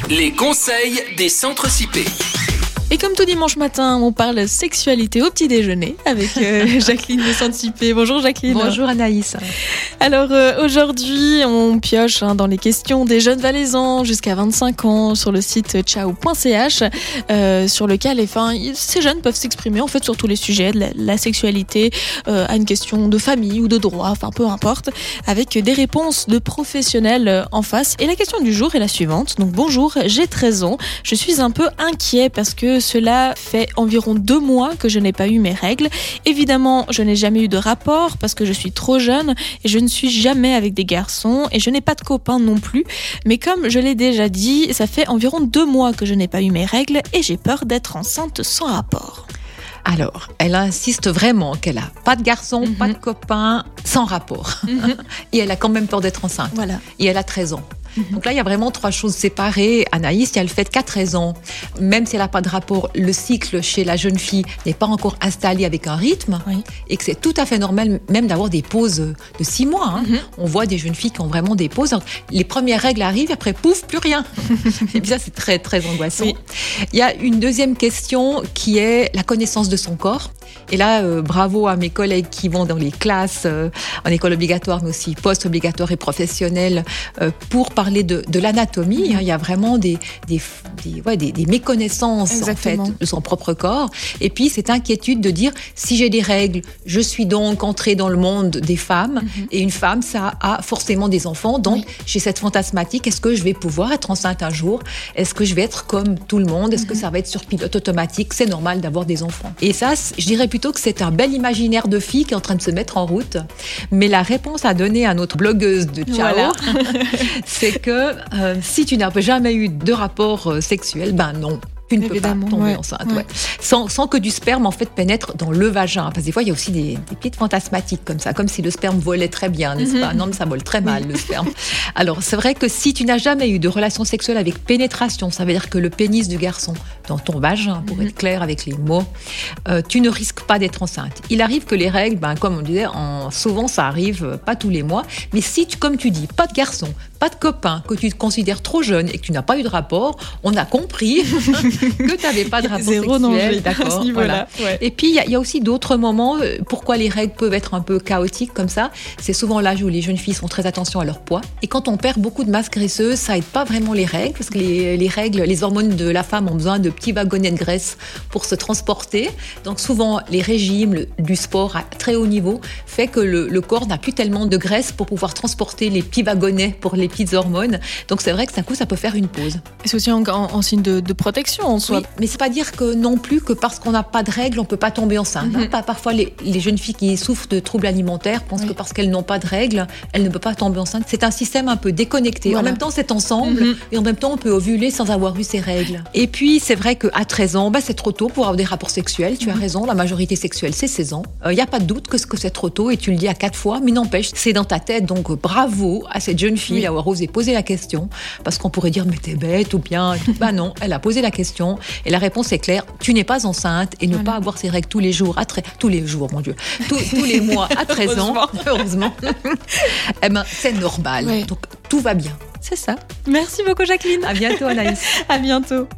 Les conseils des centres CIP. Et comme tout dimanche matin, on parle sexualité au petit déjeuner avec Jacqueline de Saint-Cipé. Bonjour Jacqueline. Bonjour Anaïs. Alors aujourd'hui, on pioche dans les questions des jeunes valaisans jusqu'à 25 ans sur le site ciao.ch sur lequel ces jeunes peuvent s'exprimer en fait sur tous les sujets de la sexualité, à une question de famille ou de droit, enfin peu importe, avec des réponses de professionnels en face. Et la question du jour est la suivante. Donc bonjour, j'ai 13 ans, je suis un peu inquiet parce que cela fait environ 2 mois que je n'ai pas eu mes règles. Évidemment, je n'ai jamais eu de rapport parce que je suis trop jeune et je ne suis jamais avec des garçons et je n'ai pas de copains non plus. Mais comme je l'ai déjà dit, ça fait environ 2 mois que je n'ai pas eu mes règles et j'ai peur d'être enceinte sans rapport. Alors, elle insiste vraiment qu'elle a pas de garçon, pas de copain, sans rapport. Et elle a quand même peur d'être enceinte. Voilà. Et elle a 13 ans. Donc là, il y a vraiment 3 choses séparées. Anaïs, il y a le fait qu'à 13 ans, même si elle n'a pas de rapport, le cycle chez la jeune fille n'est pas encore installé avec un rythme. Oui. Et que c'est tout à fait normal même d'avoir des pauses de 6 mois. On voit des jeunes filles qui ont vraiment des pauses. Donc, les premières règles arrivent, après, pouf, plus rien. Et bien ça, c'est très, très angoissant. Oui. Il y a une deuxième question qui est la connaissance de son corps. Et là, bravo à mes collègues qui vont dans les classes, en école obligatoire, mais aussi post-obligatoire et professionnelle, pour parler de l'anatomie. Il y a vraiment des méconnaissances en fait, de son propre corps. Et puis, cette inquiétude de dire, si j'ai des règles, je suis donc entrée dans le monde des femmes. Et une femme, ça a forcément des enfants. Donc, j'ai cette fantasmatique, est-ce que je vais pouvoir être enceinte un jour? Est-ce que je vais être comme tout le monde? Est-ce que ça va être sur pilote automatique? C'est normal d'avoir des enfants. Et ça, je dirais plutôt que c'est un bel imaginaire de fille qui est en train de se mettre en route. Mais la réponse à donner à notre blogueuse de Ciao, voilà. c'est que si tu n'as jamais eu de rapport sexuel, ben non. Tu ne peux pas tomber enceinte, sans que du sperme en fait pénètre dans le vagin. Parce que des fois, il y a aussi des petites fantasmatiques comme ça, comme si le sperme volait très bien, n'est-ce pas? Non, mais ça vole très mal, le sperme. Alors, c'est vrai que si tu n'as jamais eu de relation sexuelle avec pénétration, ça veut dire que le pénis du garçon dans ton vagin, pour être clair avec les mots, tu ne risques pas d'être enceinte. Il arrive que les règles, comme on disait, souvent ça arrive pas tous les mois, mais si, comme tu dis, pas de garçon, pas de copain, que tu te considères trop jeune et que tu n'as pas eu de rapport, on a compris que tu n'avais pas de rapport Zéro sexuel. Danger D'accord, voilà. Ouais. Et puis, il y a aussi d'autres moments, pourquoi les règles peuvent être un peu chaotiques comme ça. C'est souvent l'âge où les jeunes filles font très attention à leur poids. Et quand on perd beaucoup de masse graisseuse, ça aide pas vraiment les règles, parce que les règles, les hormones de la femme ont besoin de petits wagonnets de graisse pour se transporter. Donc souvent, les régimes, du sport à très haut niveau fait que le corps n'a plus tellement de graisse pour pouvoir transporter les petits wagonnets pour les petites hormones. Donc c'est vrai que d'un coup, ça peut faire une pause. Et c'est aussi en signe de protection en soi. Oui, mais c'est pas dire que non plus que parce qu'on n'a pas de règles, on peut pas tomber enceinte. Parfois, les jeunes filles qui souffrent de troubles alimentaires pensent que parce qu'elles n'ont pas de règles, elles ne peuvent pas tomber enceinte. C'est un système un peu déconnecté. Voilà. En même temps, c'est ensemble et en même temps, on peut ovuler sans avoir eu ces règles. Et puis, c'est vrai qu'à 13 ans, c'est trop tôt pour avoir des rapports sexuels. Tu as raison, la majorité sexuelle, c'est 16 ans. Il n'y a pas de doute que c'est trop tôt et tu le dis à 4 fois, mais n'empêche, c'est dans ta tête. Donc, bravo à cette jeune fille d'avoir osé poser la question, parce qu'on pourrait dire, mais t'es bête ou bien. Non, elle a posé la question et la réponse est claire, tu n'es pas enceinte et ne pas avoir ces règles tous les jours, tous les mois à 13 ans, heureusement, c'est normal. Donc tout va bien. C'est ça. Merci beaucoup Jacqueline. À bientôt Anaïs. À bientôt.